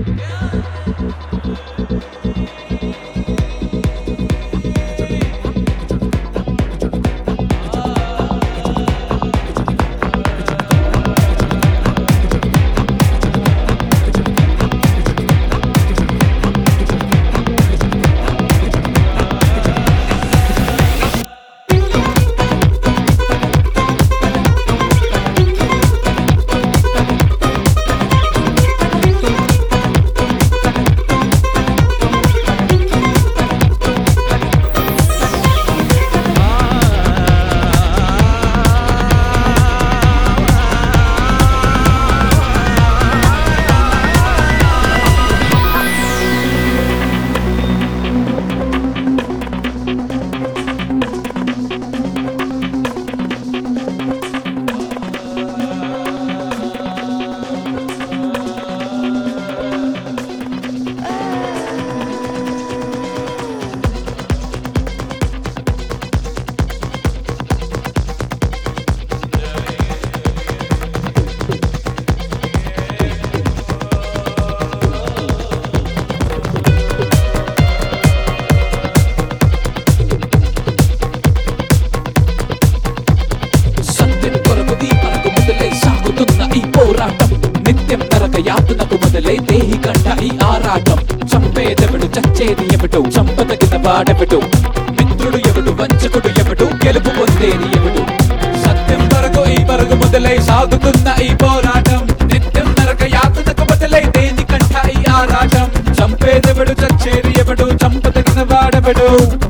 నిత్యం నరక యాతనకు మొదలై దేహి కంట ఈ ఆరాటం. చంపేదెవడు చచ్చేది ఎవడు, చంపదగిన వాడెవడు, మిత్రుడు ఎవడు వంచకుడు ఎవడు, గెలుపు పొందేది ఎవడు. సత్యం వరకు ఈ వరకు మొదలై సాగుతున్న ఈ పోరాటం. నిత్యం నరక యాతనకు మొదలై దేహి కంట ఈ ఆరాటం. చంపేదెవడు చచ్చేది ఎవడు, చంపదగిన వాడెవడు.